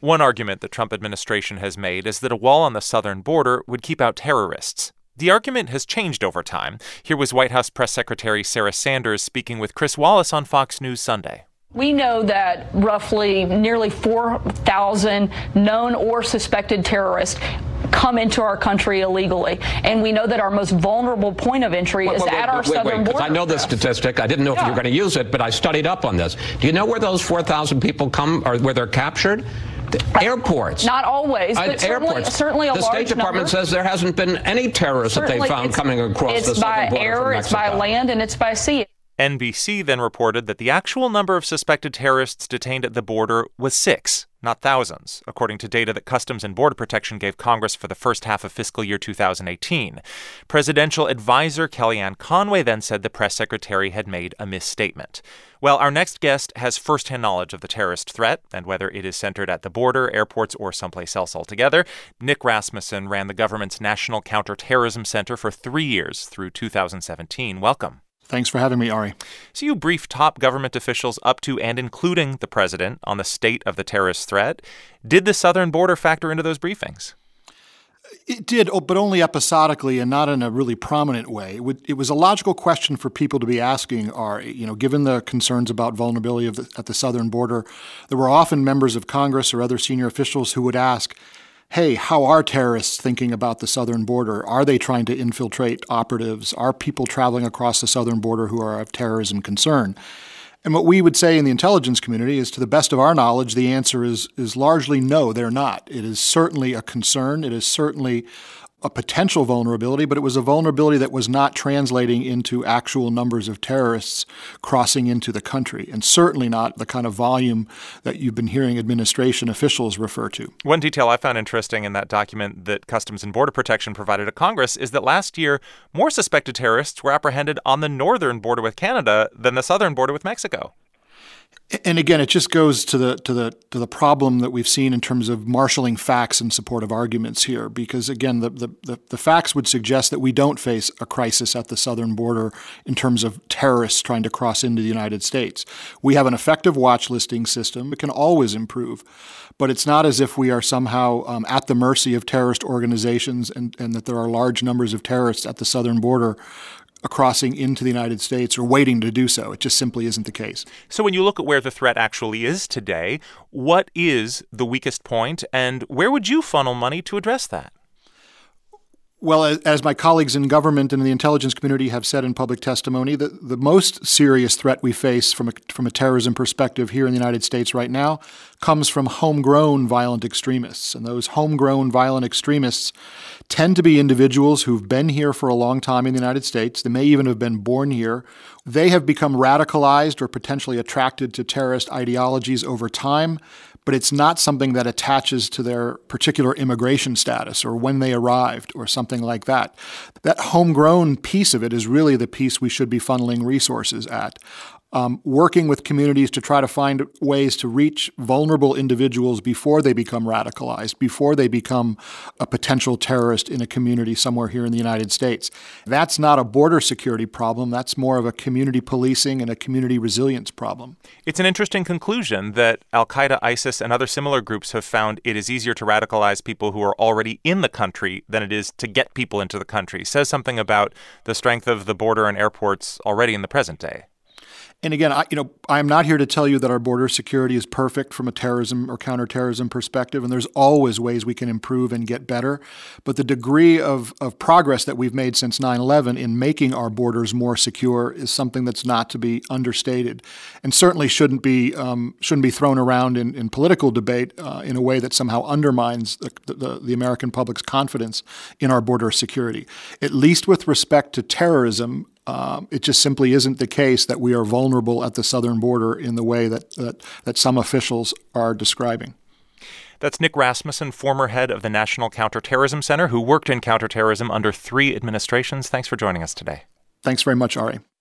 One argument the Trump administration has made is that a wall on the southern border would keep out terrorists. The argument has changed over time. Here was White House Press Secretary Sarah Sanders speaking with Chris Wallace on Fox News Sunday. We know that roughly nearly 4,000 known or suspected terrorists come into our country illegally. And we know that our most vulnerable point of entry is at our southern border. I know this statistic. I didn't know if you were going to use it, but I studied up on this. Do you know where those 4,000 people come or where they're captured? Airports. Not always, but airports. Certainly a large number. The State Department says there hasn't been any terrorists that they found coming across the southern border from Mexico. It's by air, it's by land, and it's by sea. NBC then reported that the actual number of suspected terrorists detained at the border was 6, not thousands, according to data that Customs and Border Protection gave Congress for the first half of fiscal year 2018. Presidential advisor Kellyanne Conway then said the press secretary had made a misstatement. Well, our next guest has firsthand knowledge of the terrorist threat and whether it is centered at the border, airports, or someplace else altogether. Nick Rasmussen ran the government's National Counterterrorism Center for 3 years through 2017. Welcome. Thanks for having me, Ari. So you briefed top government officials up to and including the president on the state of the terrorist threat. Did the southern border factor into those briefings? It did, but only episodically and not in a really prominent way. It was a logical question for people to be asking, Ari. Given the concerns about vulnerability at the southern border, there were often members of Congress or other senior officials who would ask, hey, how are terrorists thinking about the southern border? Are they trying to infiltrate operatives? Are people traveling across the southern border who are of terrorism concern? And what we would say in the intelligence community is, to the best of our knowledge, the answer is largely no, they're not. It is certainly a concern. It is certainly a potential vulnerability, but it was a vulnerability that was not translating into actual numbers of terrorists crossing into the country, and certainly not the kind of volume that you've been hearing administration officials refer to. One detail I found interesting in that document that Customs and Border Protection provided to Congress is that last year, more suspected terrorists were apprehended on the northern border with Canada than the southern border with Mexico. And again, it just goes to the problem that we've seen in terms of marshaling facts in support of arguments here. Because again, the facts would suggest that we don't face a crisis at the southern border in terms of terrorists trying to cross into the United States. We have an effective watch listing system. It can always improve. But it's not as if we are somehow at the mercy of terrorist organizations and that there are large numbers of terrorists at the southern border crossing into the United States or waiting to do so. It just simply isn't the case. So when you look at where the threat actually is today, what is the weakest point, and where would you funnel money to address that? Well, as my colleagues in government and in the intelligence community have said in public testimony, the most serious threat we face from a terrorism perspective here in the United States right now comes from homegrown violent extremists. And those homegrown violent extremists tend to be individuals who've been here for a long time in the United States. They may even have been born here. They have become radicalized or potentially attracted to terrorist ideologies over time, but it's not something that attaches to their particular immigration status or when they arrived or something like that. That homegrown piece of it is really the piece we should be funneling resources at. Working with communities to try to find ways to reach vulnerable individuals before they become radicalized, before they become a potential terrorist in a community somewhere here in the United States. That's not a border security problem. That's more of a community policing and a community resilience problem. It's an interesting conclusion that Al-Qaeda, ISIS, and other similar groups have found it is easier to radicalize people who are already in the country than it is to get people into the country. It says something about the strength of the border and airports already in the present day. And again, I'm not here to tell you that our border security is perfect from a terrorism or counterterrorism perspective, and there's always ways we can improve and get better. But the degree of progress that we've made since 9/11 in making our borders more secure is something that's not to be understated, and certainly shouldn't be thrown around in political debate in a way that somehow undermines the American public's confidence in our border security. At least with respect to terrorism, it just simply isn't the case that we are vulnerable at the southern border in the way that some officials are describing. That's Nick Rasmussen, former head of the National Counterterrorism Center, who worked in counterterrorism under 3 administrations. Thanks for joining us today. Thanks very much, Ari.